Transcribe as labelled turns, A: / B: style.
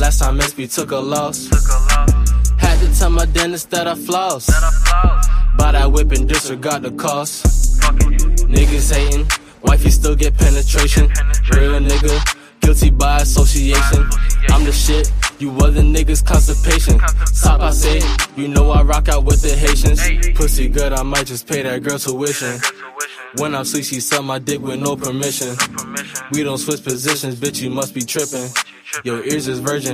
A: last time SB took a loss. Had to tell my dentist that I floss. Buy that whip and disregard the cost. Niggas hating, wifey still get penetration. Real nigga, guilty by association. I'm the shit, you other niggas constipation. Top I say, you know I rock out with the Haitians. Pussy good, I might just pay that girl tuition. When I'm sleep, she suck my dick with no permission. We don't switch positions, bitch, you must be tripping. Your ears is virgin.